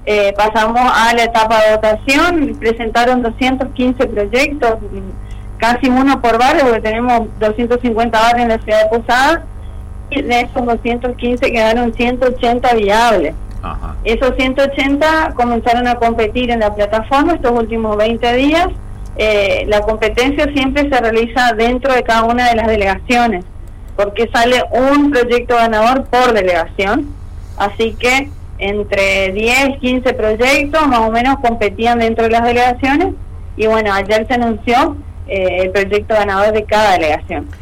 pasamos a la etapa de votación, presentaron 215 proyectos, casi uno por barrio, porque tenemos 250 barrios en la ciudad de Posadas, y de esos 215 quedaron 180 viables. Ajá. Esos 180 comenzaron a competir en la plataforma estos últimos 20 días. La competencia siempre se realiza dentro de cada una de las delegaciones, porque sale un proyecto ganador por delegación, así que entre 10, 15 proyectos más o menos competían dentro de las delegaciones, y bueno, ayer se anunció el proyecto ganador de cada delegación.